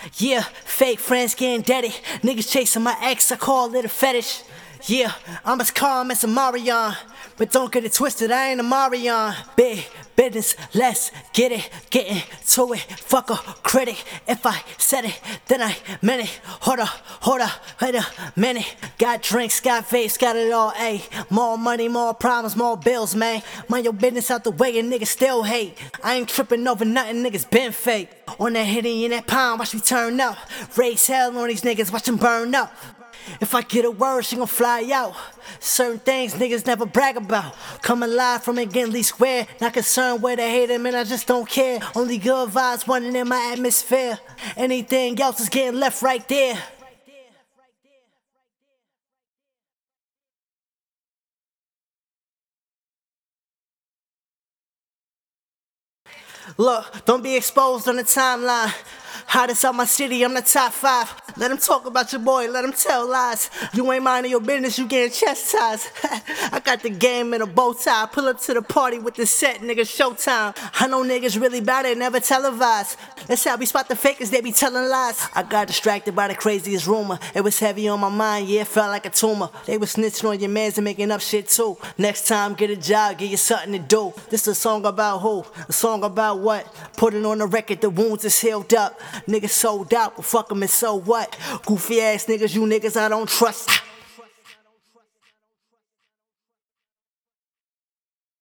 Yeah, fake friends getting dirty. Niggas chasing my ex, I call it a fetish. Yeah, I'm as calm as a Marion, but don't get it twisted, I ain't a Marion. Big business, let's get into it. Fuck a critic, if I said it, then I meant it. Hold up, wait a minute. Got drinks, got vapes, got it all, ayy. More money, more problems, more bills, man. Mind your business out the way and niggas still hate. I ain't tripping over nothing, niggas been fake. On that hitty in that pound, watch me turn up. Raise hell on these niggas, watch them burn up. If I get a word, she gon' fly out. Certain things niggas never brag about. Coming live from McGinley Square. Not concerned where they hate him and I just don't care. Only good vibes running in my atmosphere. Anything else is getting left right there. Look, don't be exposed on the timeline. Hottest out my city, I'm the top 5. Let them talk about your boy, let them tell lies. You ain't minding your business, you getting chastised. I got the game in a bow tie. Pull up to the party with the set, nigga, showtime. I know niggas really bout it, never televised. That's how we spot the fakers, they be telling lies. I got distracted by the craziest rumor. It was heavy on my mind, yeah, it felt like a tumor. They was snitching on your mans and making up shit too. Next time, get a job, get you something to do. This a song about who? A song about what? Put it on the record, the wounds is healed up. Niggas sold out, but fuck them and so what? Goofy ass niggas, you niggas I don't trust.